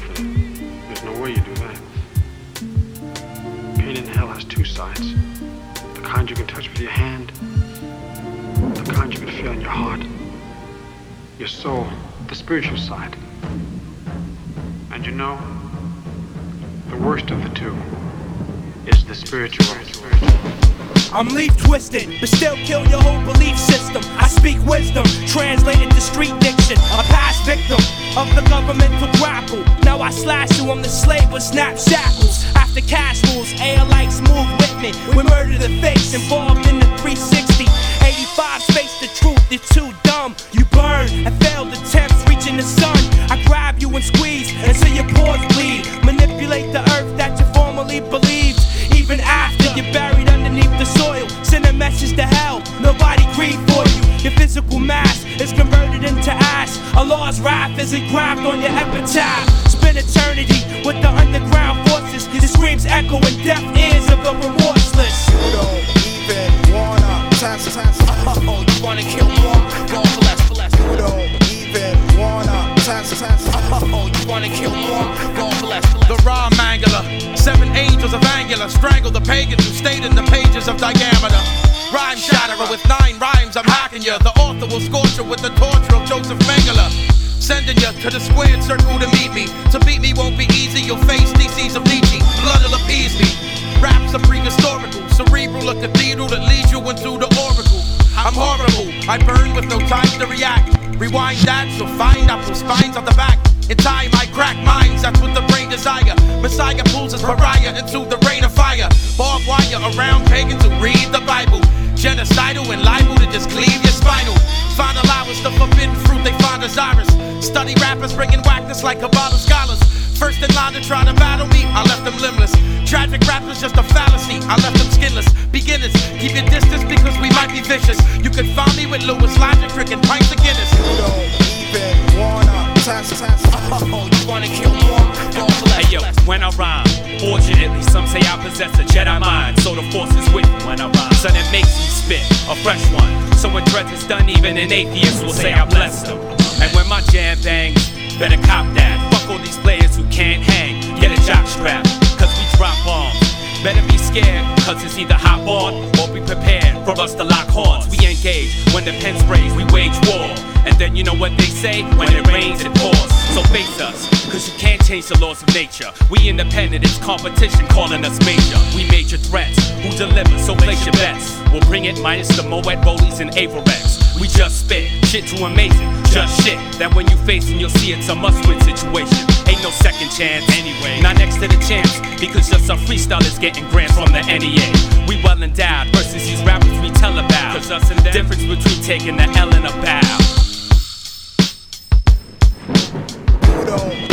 infinite. There's no way you do that. Pain in hell has two sides. The kind you can touch with your hand, the kind you can feel in your heart, your soul, the spiritual side. And you know, the worst of the two is the spiritual. I'm leaf twisted, but still kill your whole belief system. I speak wisdom, translated to street diction. A past victim of the governmental grapple. Now I slash you, I'm the slave with snap shackles. After cash rules, ALites move with me. We murder the face involved in the 360. 85's face the truth, you're too dumb. You burn and failed attempts reaching the sun. I grab you and squeeze until your pores bleed. Manipulate the earth that you formerly believed. Even after you're buried underneath the soil, send a message to hell, nobody grieve for you. Your physical mass is converted into ash. Allah's wrath is engraved on your epitaph. Spend eternity with the underground forces. The screams echo in deaf ears of the remorseless. You don't even wanna test. Oh, you wanna kill more? Go for less. You don't even wanna test. Oh, you wanna kill more? Go for less. The raw mangler, 7 angels of angular, strangle the pagans who stayed in the pages of diameter. Rhyme shatterer with 9 rhymes, I'm hacking you. The author will scorch you with the torture of Joseph Mengele. Sending you to the squared circle to meet me. To beat me won't be easy, you'll face theses of Nietzsche. Blood will appease me. Raps are prehistorical, cerebral, a cathedral that leads you into the oracle. I'm horrible, I burn with no time to react. Rewind that, so find apple spines on the back. In time I crack minds, that's what the brain desire. Messiah pulls his pariah into the rain of fire. Barbed wire around pagans who read the Bible. Genocidal and liable to just cleave your spinal. Final hours, the forbidden fruit they find desirous. Study rappers bringing whackness like Kabbalah scholars. First in line to try to battle me, I left them limbless. Tragic rap was just a fallacy, I left them skinless. Beginners, keep your distance because we might be vicious. You could find me with Lewis, Logic, Rick, and pints of Guinness. You don't even wanna test. Oh, you wanna kill more? Go for less. Hey yo, when I rhyme, fortunately some say I possess a Jedi mind. So the force is with me when I rhyme. So that makes me spit a fresh one. So when dreads is done, even an atheist will say I blessed them. And when my jam bangs, better cop that. Fuck all these players who can't hang. Get a jock strap, cause we drop bombs. Better be scared, cause it's either hop on or be prepared for us to lock horns. We engage when the pen sprays, we wage war. And then you know what they say, when it rains it pours. So face us, cause you can't change the laws of nature. We independent, it's competition calling us major. We major threats, who deliver, so place your bets. We'll bring it minus the Moet Rollies and Averex. We just spit, shit too amazing, just shit that when you face it, you'll see it's a must-win situation. Ain't no second chance anyway, not next to the champs, because just our freestylers getting grants from the NEA. We well endowed versus these rappers we tell about, cause us and them, difference between taking the L and a bow. You don't